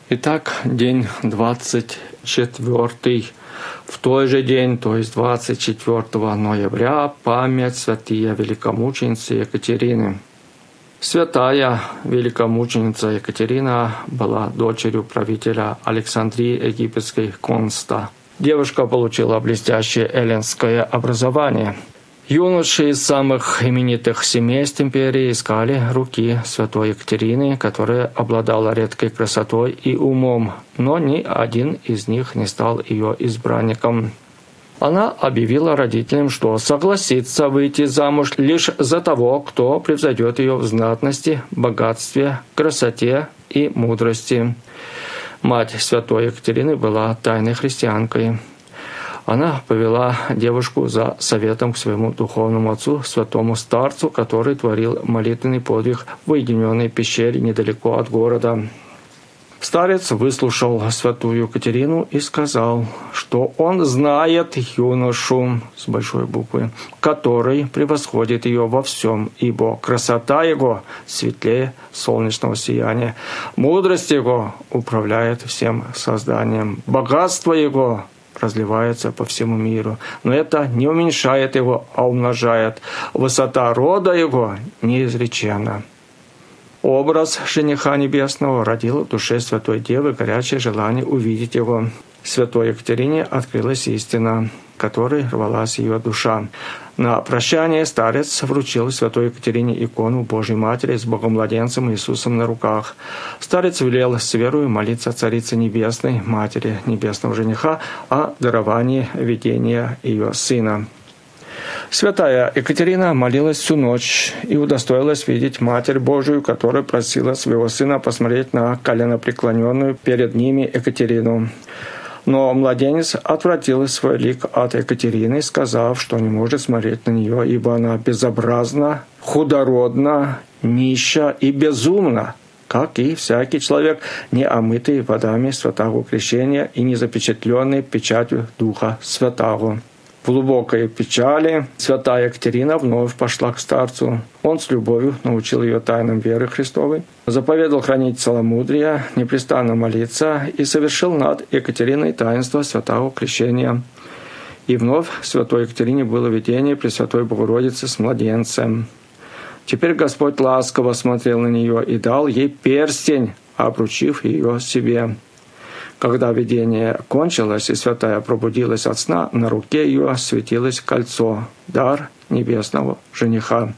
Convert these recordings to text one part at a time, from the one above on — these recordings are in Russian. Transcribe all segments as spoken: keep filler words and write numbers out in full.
Итак, день двадцать четвёртый. В той же день, то есть двадцать четвёртого ноября, память святые великомученицы Екатерины. Святая великомученица Екатерина была дочерью правителя Александрии Египетской Конста. Девушка получила блестящее эллинское образование. Юноши из самых именитых семейств империи искали руки святой Екатерины, которая обладала редкой красотой и умом, но ни один из них не стал ее избранником. Она объявила родителям, что согласится выйти замуж лишь за того, кто превзойдет ее в знатности, богатстве, красоте и мудрости. Мать святой Екатерины была тайной христианкой. Она повела девушку за советом к своему духовному отцу, святому старцу, который творил молитвенный подвиг в уединенной пещере недалеко от города. Старец выслушал святую Екатерину и сказал, что он знает юношу с большой буквы, который превосходит ее во всем, ибо красота его светлее солнечного сияния, мудрость его управляет всем созданием, богатство его разливается по всему миру. Но это не уменьшает его, а умножает. Высота рода его неизреченна. Образ жениха небесного родил в душе Святой Девы горячее желание увидеть его. Святой Екатерине открылась истина, которой рвалась ее душа. На прощание старец вручил святой Екатерине икону Божьей Матери с Богомладенцем Иисусом на руках. Старец велел с верою молиться Царице Небесной, Матери Небесного жениха, о даровании видения ее сына. Святая Екатерина молилась всю ночь и удостоилась видеть Матерь Божию, которая просила своего сына посмотреть на коленопреклоненную перед ними Екатерину. Но младенец отвратил свой лик от Екатерины, сказав, что не может смотреть на нее, ибо она безобразна, худородна, нища и безумна, как и всякий человек, не омытый водами святого крещения и не запечатленный печатью Духа Святого. В глубокой печали святая Екатерина вновь пошла к старцу. Он с любовью научил ее тайнам веры Христовой, заповедал хранить целомудрие, непрестанно молиться и совершил над Екатериной таинство святого крещения. И вновь святой Екатерине было видение Пресвятой Богородицы с младенцем. Теперь Господь ласково смотрел на нее и дал ей перстень, обручив ее себе. Когда видение кончилось и святая пробудилась от сна, на руке ее светилось кольцо, дар небесного жениха.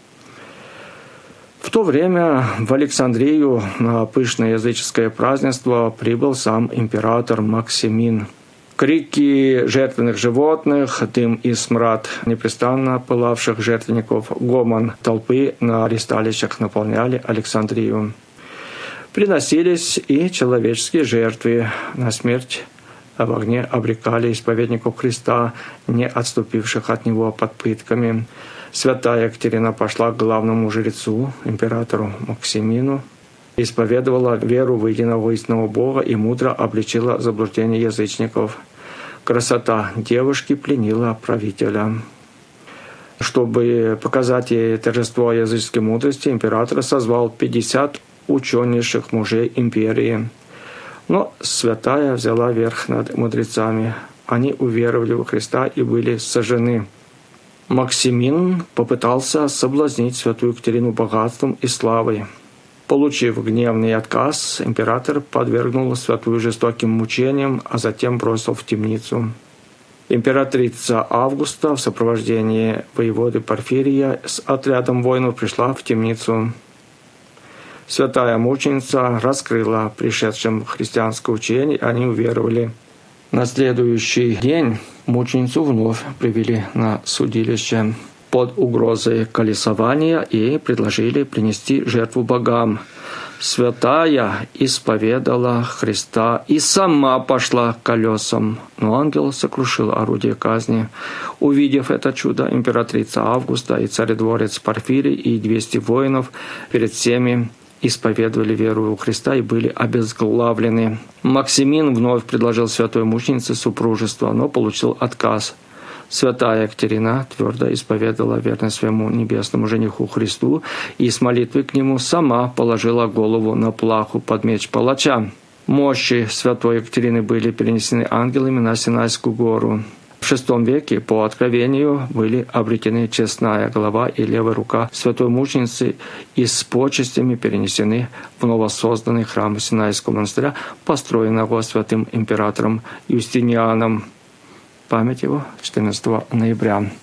В то время в Александрию на пышное языческое празднество прибыл сам император Максимин. Крики жертвенных животных, дым и смрад непрестанно пылавших жертвенников, гомон толпы на ристалищах наполняли Александрию. Приносились и человеческие жертвы. На смерть в огне обрекали исповедников Христа, не отступивших от Него под пытками. Святая Екатерина пошла к главному жрецу, императору Максимину, исповедовала веру в единого истинного Бога и мудро обличила заблуждение язычников. Красота девушки пленила правителя. Чтобы показать ей торжество языческой мудрости, император созвал пятьдесят ученейших мужей империи. Но святая взяла верх над мудрецами. Они уверовали во Христа и были сожжены. Максимин попытался соблазнить святую Екатерину богатством и славой. Получив гневный отказ, император подвергнул святую жестоким мучениям, а затем бросил в темницу. Императрица Августа в сопровождении воеводы Порфирия с отрядом воинов пришла в темницу. Святая мученица раскрыла пришедшим христианское учение, и они уверовали. На следующий день мученицу вновь привели на судилище под угрозой колесования и предложили принести жертву богам. Святая исповедала Христа и сама пошла к колесам, но ангел сокрушил орудие казни. Увидев это чудо, императрица Августа и царедворец Порфирий и двести воинов перед всеми исповедовали веру у Христа и были обезглавлены. Максимин вновь предложил святой мученице супружество, но получил отказ. Святая Екатерина твердо исповедала верность своему небесному жениху Христу и с молитвой к нему сама положила голову на плаху под меч палача. Мощи святой Екатерины были перенесены ангелами на Синайскую гору. В шестом веке по откровению были обретены честная голова и левая рука святой мученицы и с почестями перенесены в новосозданный храм Синайского монастыря, построенного святым императором Юстинианом. Память его четырнадцатого ноября.